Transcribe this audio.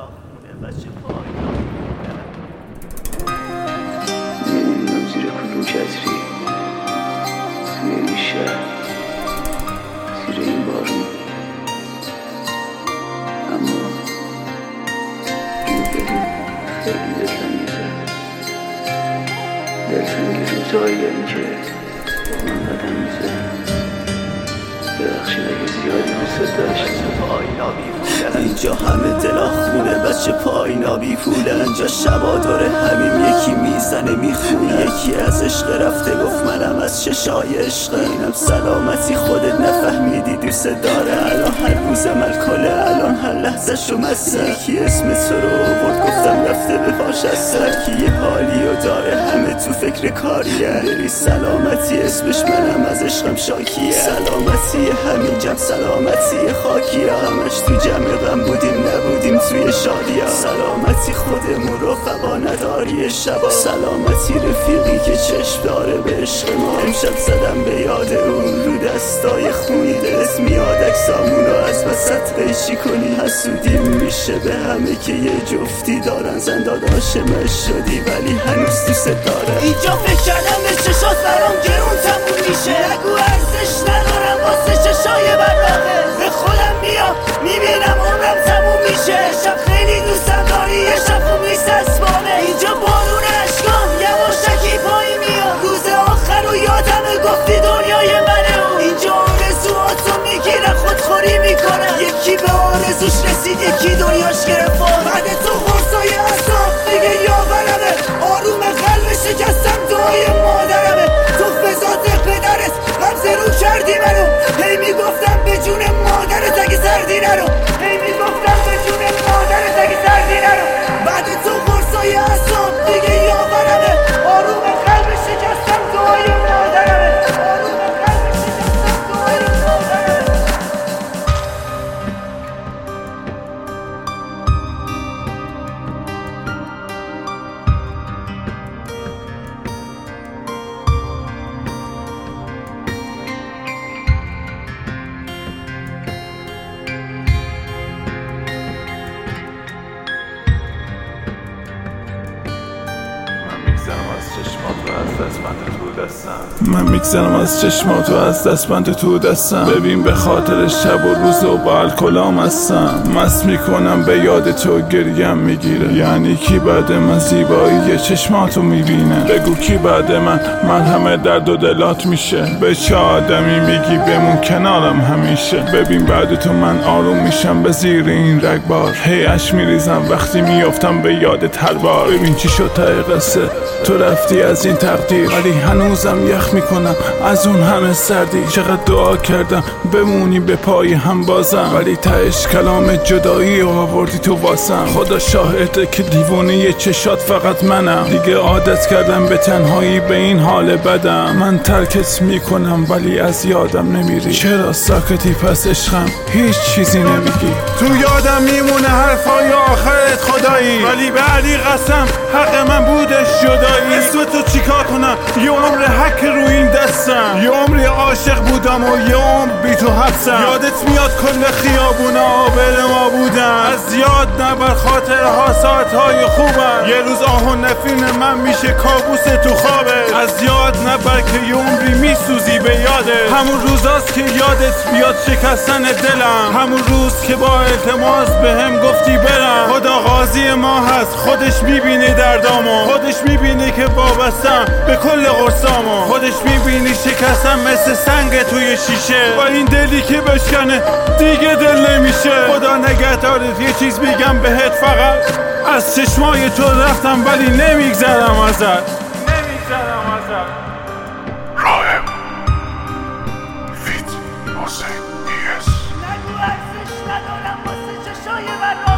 نمیدونم زیر کدوم چتری، توی این شهر، زیر این بارون، اما اینو ببین خیلی دلتنگیزه. دلتنگی روزهاییم که با من قدم میزه. ببخشید اگه زیادی دوست داشتم. اینجا همه دلا خونه بچه پایینا بی پوله. اینجا شبا داره همین یکی میزنه میخونه. یکی از عشق رفته گفت منم از چشای عشق. اینم سلامتی خودت نفهمیدی دوست داره. الان هر روز ملکاله، الان هر لحظه شو مسته. یکی اسم تو رو برد گفتم رفته به پاش از سرکی. یه حالی و داره همه تو فکر کاریه. بری سلامتی اسمش منم از عشقم شاکیه. سلامتی همین جمع سلامتی خاکیه. همش تو جمع غم بودیم نبودیم توی شادیه. سلامتی خودمون رفقا نداری شبا. سلامتی رفیقی که چشم داره به عشق ما. امشب زدم به یاد اون رو دستای خونی. دلت میاد اکسامونو از وسط قیچی کنی. حسودیم میشه به همه که یه جفتی دارن. زنداداش مش شدی ولی هنوز دوست داره. اینجا فکر کردم به چشات برام گرون تموم میشه. نگو ارزش ندارم واسه چشای براقه. به خودم میام میبینم عمرم تموم میشه. شب خیلی دوستم داری یه شب خوب نیست اسبانه. اینجا بارون اشکان یواشکی پایی میاد. روز آخر و یادمه گفتی دنیای منه. اینجا آرزوهاتو میگیره خودخوری میکنه. یکی به آرزوش رسید یکی دنیاش گرفت. بعد تو غرصای اصاب دیگه یاورمه. آروم قلب شکستم دعای مادرمه. تو فضات پدرت قبضه رو کردی منو. هی میگفتم به جون مادرت اگه سردی نرو. هی میگفتم به جون مادرت اگه سردی نرو. بعد تو غرصای اصاب دیگه یاورمه. آروم قلب شکستم دعای مادرمه. آروم قلب شکستم دعای مادرمه. من میگذرم از چشمات و از دستبند تو دستم. ببین به خاطر شب و روز و با الکلام هستم. مست میکنم به یاد تو گریم میگیره. یعنی کی بعد من زیبایی چشماتو میبینه؟ بگو کی بعد من مرهم درد و دلات میشه؟ به چه آدمی میگی بمون کنارم همیشه؟ ببین بعد تو من آروم میشم به زیر این رگبار. هی اش میریزم وقتی میافتم به یادت هر بار. ببین چی شد ته قصه، تو رفتی از این تقدیر ولی هنوزم یخ میکنم از اون همه سردی. چقدر دعا کردم بمونی به پای هم بازم ولی تهش کلام جدایی آوردی تو واسم. خدا شاهده که دیوونه چشات فقط منم. دیگه عادت کردم به تنهایی به این حال بدم. من ترکت میکنم ولی از یادم نمیری. چرا ساکتی پس عشقم هیچ چیزی نمیگی؟ تو یادم میمونه حرفای آخرت خدایی ولی به علی قسم حق من بودش جدایی. اسم تو چیکار کنم؟ یه عمر حک رو این دستم. یه عمری عاشق بودم و یه عمر بی تو حبسم. یادت میاد کل خیابونا آبل ما بودن. از یاد نبر خاطرها ساعتهای خوبم. یه روز آه و نفرین من میشه کابوس تو خوابه. از یاد نبر که یه عمری میسوزی به یاده. همون روزاست که یادت بیاد شکستن دلم. همون روز که با التماس به هم گفتی برم. خدا قاضی ما هست خودش میبینه دردامو. خودش میبینه که وابستم به کل قرصامو. خودش میبینی شکستم مثل سنگ توی شیشه. با این دلی که بشکنه دیگه دل نمیشه. خدا نگهدارت یه چیز میگم بهت فقط. از چشمای تو رفتم ولی نمیگذرم ازت. راهم فیت حسین دیس. نگو ارزش ندارم واسه چشای براقه.